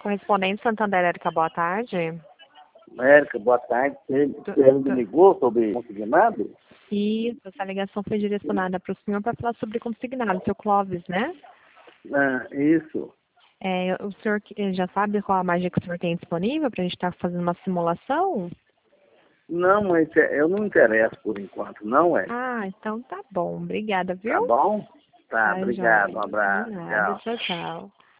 Correspondente Santander, Érica, boa tarde. Érica, boa tarde. Você me ligou sobre consignado? Isso, essa ligação foi direcionada para o senhor para falar sobre consignado, seu Clóvis, né? Isso. O senhor já sabe qual a margem que o senhor tem disponível para a gente estar fazendo uma simulação? Não, mas eu não me interesso por enquanto, não é? Ah, então tá bom. Obrigada, viu? Tá bom? Tá, Tá, obrigado, joia. um abraço, De nada, tchau. tchau, tchau.